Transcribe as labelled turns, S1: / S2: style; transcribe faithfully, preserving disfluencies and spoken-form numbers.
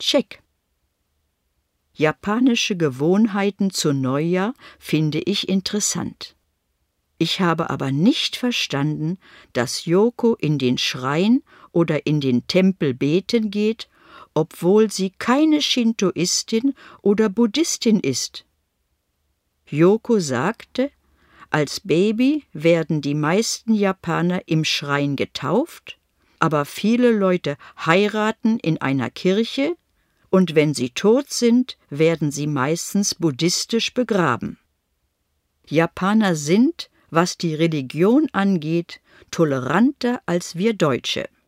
S1: Check. Japanische Gewohnheiten zu Neujahr finde ich interessant. Ich habe aber nicht verstanden, dass Yoko in den Schrein oder in den Tempel beten geht, obwohl sie keine Shintoistin oder Buddhistin ist. Yoko sagte, als Baby werden die meisten Japaner im Schrein getauft, aber viele Leute heiraten in einer Kirche, und wenn sie tot sind, werden sie meistens buddhistisch begraben. Japaner sind, was die Religion angeht, toleranter als wir Deutsche.